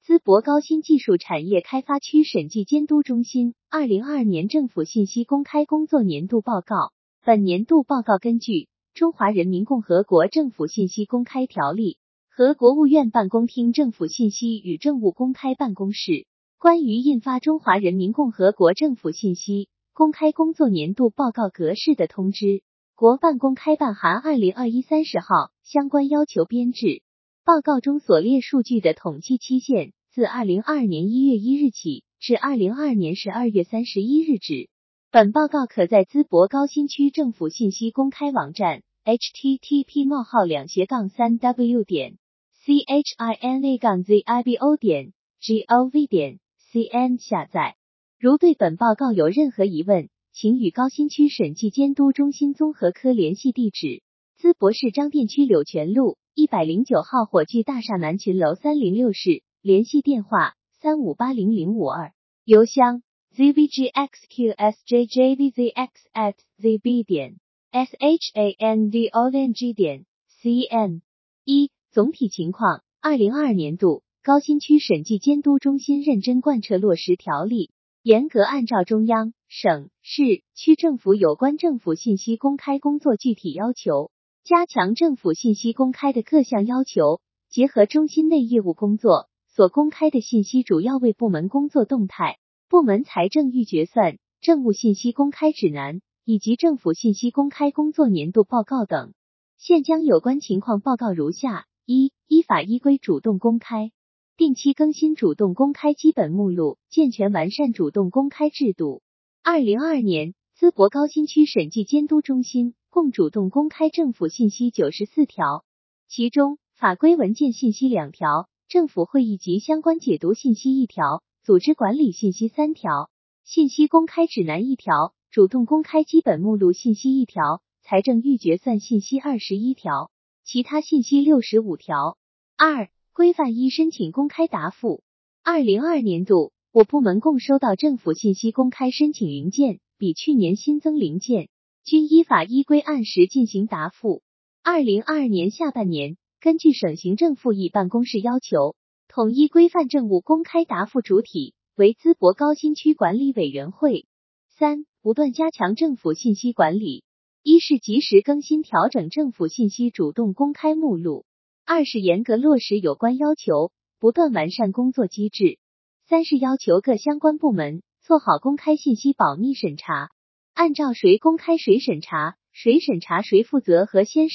淄博高新技术产业开发区审计监督中心2022年政府信息公开工作年度报告。本年度报告根据《中华人民共和国政府信息公开条例》和国务院办公厅政府信息与政务公开办公室关于印发《中华人民共和国政府信息公开工作年度报告格式的通知，国办公开办函2021-30号相关要求编制。报告中所列数据的统计期限自2022年1月1日起至2022年12月31日止。本报告可在淄博高新区政府信息公开网站 http://china-zibo.gov.cn 下载。如对本报告有任何疑问，请与高新区审计监督中心综合科联系地址：淄博市张店区柳泉路109号火炬大厦南群楼306室，联系电话3580-052，邮箱zvgxqsjjvzx@zb.shandong.cn。总体情况，2022年度高新区审计监督中心认真贯彻落实条例，严格按照中央、省、市、区政府有关政府信息公开工作具体要求，加强政府信息公开的各项要求，结合中心内业务工作所公开的信息主要为部门工作动态、部门财政预决算、政务信息公开指南以及政府信息公开工作年度报告等。现将有关情况报告如下：一、依法依规主动公开，定期更新主动公开基本目录，健全完善主动公开制度。2022年，淄博高新区审计监督中心共主动公开政府信息94条，其中法规文件信息2条，政府会议及相关解读信息1条，组织管理信息3条，信息公开指南1条，主动公开基本目录信息1条，财政预决算信息21条，其他信息65条。2、规范一申请公开答复。2022年度，我部门共收到政府信息公开申请零件，比去年新增0件，均依法依规按时进行答复。2022年下半年，根据省行政复议办公室要求，统一规范政务公开答复主体为淄博高新区管理委员会。3、不断加强政府信息管理。一是及时更新调整政府信息主动公开目录。2是严格落实有关要求，不断完善工作机制。3是要求各相关部门做好公开信息保密审查，按照谁公开谁审查，谁审查谁负责和先